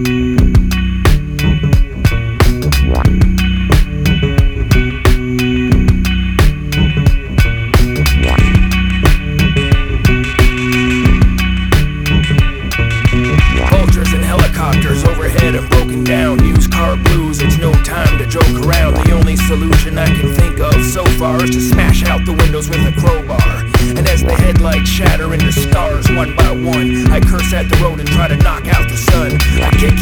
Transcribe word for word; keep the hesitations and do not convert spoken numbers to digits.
Vultures and helicopters overhead and broken down. Used car blues, it's no time to joke around. The only solution I can think of so far is to smash out the windows with a crowbar. And as the headlights shatter into stars one by one, I curse at the road and try to knock out the sun. I kick